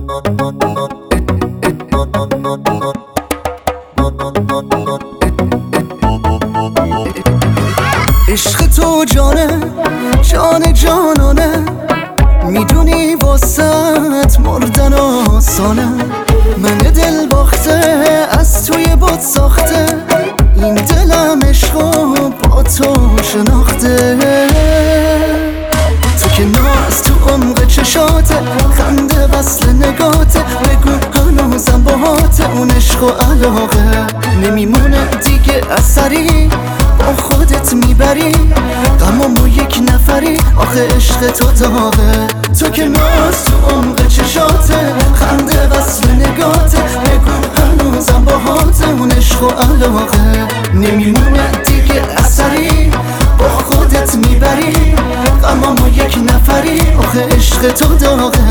عشق تو جانه جان جانانه، میدونی واسط مردن آسانه. من دل باخته از توی باد ساخته، این دلم عشقو با تو شناخته. تو که ناز تو عمق چشاته، خنده وصل نگاته، بگو هنوزم باهاته اون عشق و علاقه. نمیمونه دیگه اثری با خودت میبری، غمامو یک نفری، آخه عشق تو داغه. تو که ناز تو عمق چشاته، خنده وصل نگاته، بگو هنوزم باهاته اون عشق و علاقه. نمیمونه دیگه اثری با خودت میبری، غمامو یک نفری، آخه عشق تو داغه.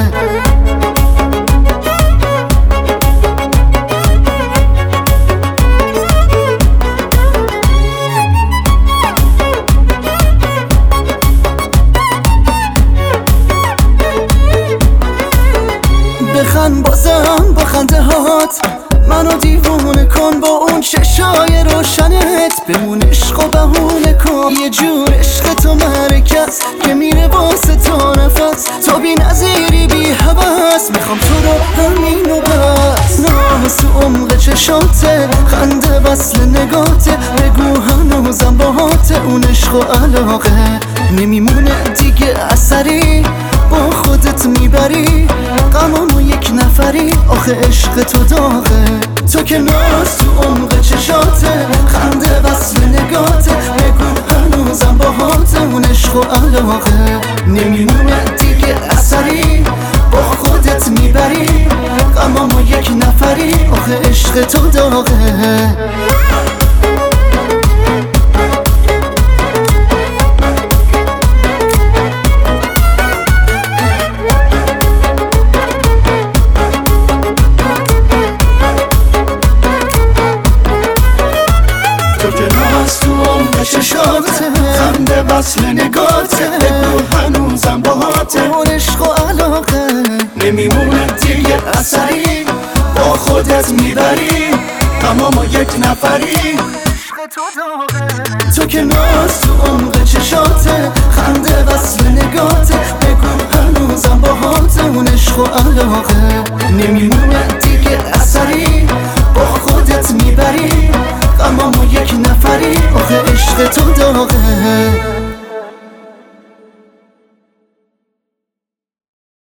بخند بازم با خنده هات، منو دیوونه کن با اون چشای روشنت. بمون عشق و بهونه کن، یه جور عشق تو مرکز که میره واسه تا نفس. تو بی نظیری بی حوث، میخوام تو رو همین و بس. ناز تو عمق چشاته، خنده وصل نگاته، بگو هنوزم باهاته اون عشق و علاقه. نمیمونه دیگه اثری با خودت میبری، غمامو یک نفری، آخه عشق تو داغه. تو که ناز تو عمق چشاته، خنده وصل نگاته، بگو هنوزم باهاته اون عشق و علاقه. نمیمونه دیگه اثری با خودت میبری، غمامو یک نفری، آخه عشق تو داغه. چشاته، خنده وصل نگاته، بگو هنوزم باهاته اون عشق و علاقه. نمیمونه دیگه اثری با خودت میبری، غمامو یک نفری، تو که ناز تو عمق چشاته، خنده وصل نگاته، بگو هنوزم باهاته اون عشق و علاقه. نمیمونه دیگه اثری با خودت میبری، غمامو یک نفری، آخه عشق تو داغه.